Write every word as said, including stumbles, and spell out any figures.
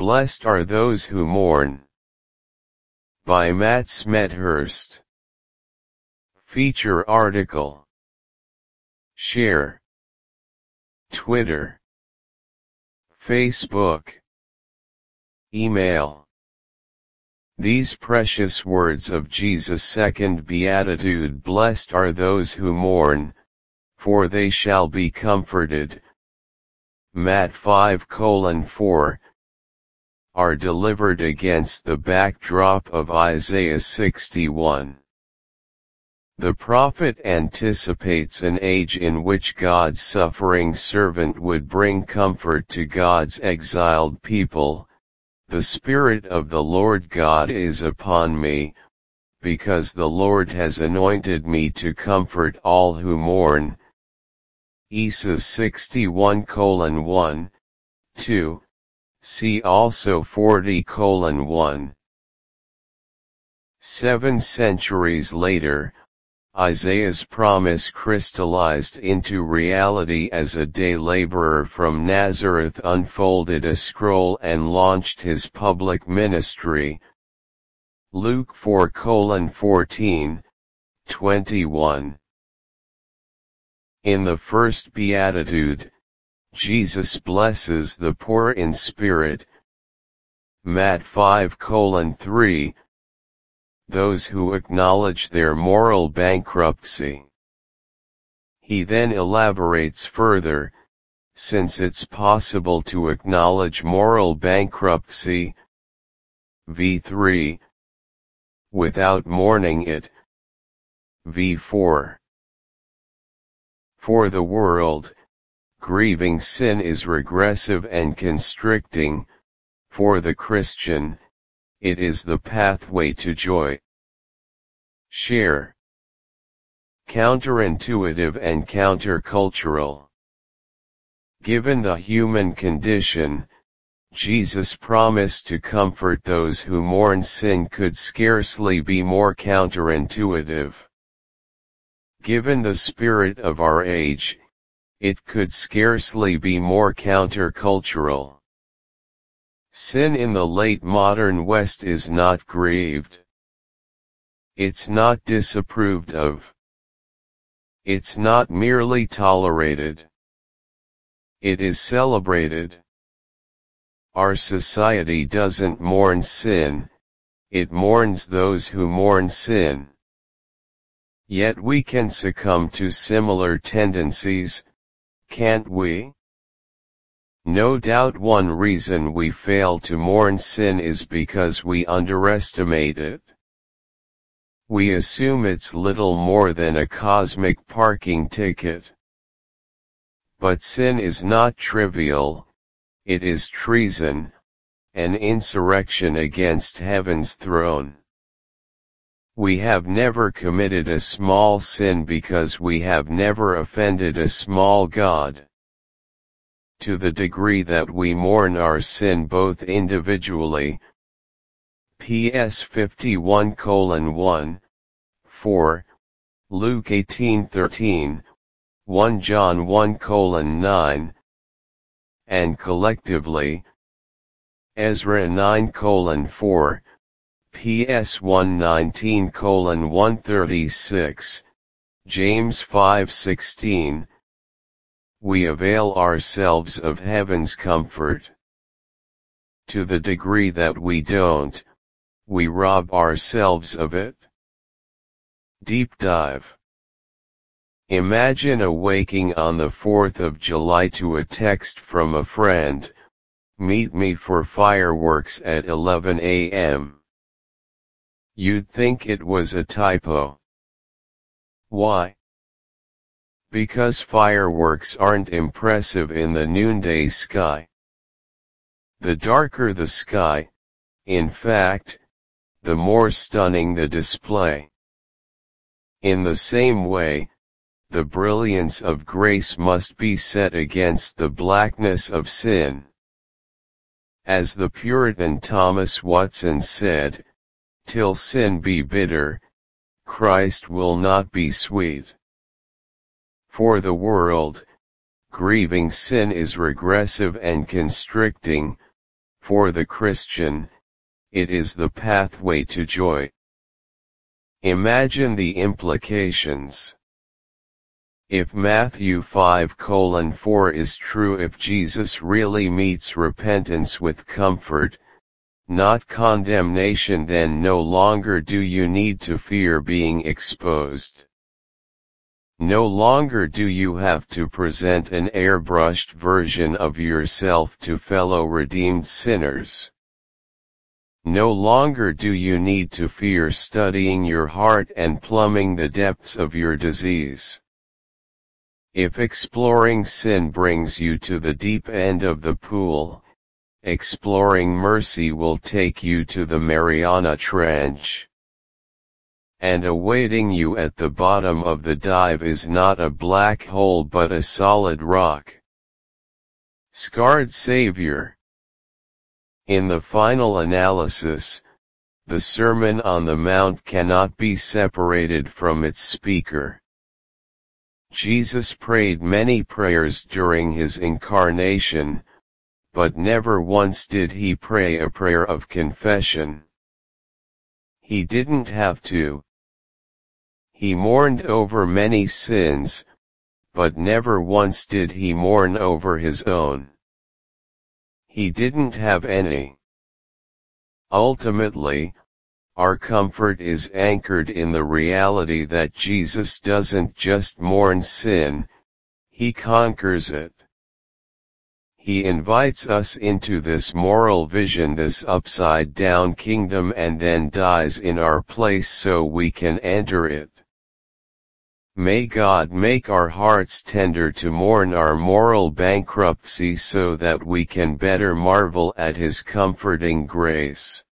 Blessed are those who mourn. By Matt Smethurst. Feature article. Share. Twitter. Facebook. Email. These precious words of Jesus' second beatitude: blessed are those who mourn, for they shall be comforted. Matt five colon four, are delivered against the backdrop of Isaiah sixty-one. The prophet anticipates an age in which God's suffering servant would bring comfort to God's exiled people. The Spirit of the Lord God is upon me, because the Lord has anointed me to comfort all who mourn. Isaiah sixty-one colon one, two. See also forty colon one. Seven centuries later, Isaiah's promise crystallized into reality as a day laborer from Nazareth unfolded a scroll and launched his public ministry. Luke four colon fourteen, twenty-one. In the first beatitude, Jesus blesses the poor in spirit. Matt five colon three. Those who acknowledge their moral bankruptcy. He then elaborates further, since it's possible to acknowledge moral bankruptcy, verse three, without mourning it, verse four. For the world, grieving sin is regressive and constricting. For the Christian, it is the pathway to joy. Share. Counterintuitive and countercultural. Given the human condition, Jesus' promise to comfort those who mourn sin could scarcely be more counterintuitive. Given the spirit of our age, it could scarcely be more countercultural. Sin in the late modern West is not grieved. It's not disapproved of. It's not merely tolerated. It is celebrated. Our society doesn't mourn sin, it mourns those who mourn sin. Yet we can succumb to similar tendencies, can't we? No doubt one reason we fail to mourn sin is because we underestimate it. We assume it's little more than a cosmic parking ticket. But sin is not trivial, it is treason, an insurrection against heaven's throne. We have never committed a small sin because we have never offended a small God. To the degree that we mourn our sin both individually, P S fifty-one colon one, four, Luke eighteen thirteen, First John one colon nine, and collectively, Ezra nine colon four, P S one nineteen colon one thirty-six, James five sixteen, we avail ourselves of heaven's comfort. To the degree that we don't, we rob ourselves of it. Deep dive. Imagine awaking on the fourth of July to a text from a friend, "Meet me for fireworks at eleven A M" You'd think it was a typo. Why? Because fireworks aren't impressive in the noonday sky. The darker the sky, in fact, the more stunning the display. In the same way, the brilliance of grace must be set against the blackness of sin. As the Puritan Thomas Watson said, "Till sin be bitter, Christ will not be sweet." For the world, grieving sin is regressive and constricting. For the Christian, it is the pathway to joy. Imagine the implications. If Matthew five colon four is true, if Jesus really meets repentance with comfort, not condemnation, then no longer do you need to fear being exposed. No longer do you have to present an airbrushed version of yourself to fellow redeemed sinners. No longer do you need to fear studying your heart and plumbing the depths of your disease. If exploring sin brings you to the deep end of the pool, exploring mercy will take you to the Mariana Trench. And awaiting you at the bottom of the dive is not a black hole but a solid rock. Scarred Savior. In the final analysis, the Sermon on the Mount cannot be separated from its speaker. Jesus prayed many prayers during his incarnation, but never once did he pray a prayer of confession. He didn't have to. He mourned over many sins, but never once did he mourn over his own. He didn't have any. Ultimately, our comfort is anchored in the reality that Jesus doesn't just mourn sin, he conquers it. He invites us into this moral vision, this upside-down kingdom, and then dies in our place so we can enter it. May God make our hearts tender to mourn our moral bankruptcy so that we can better marvel at His comforting grace.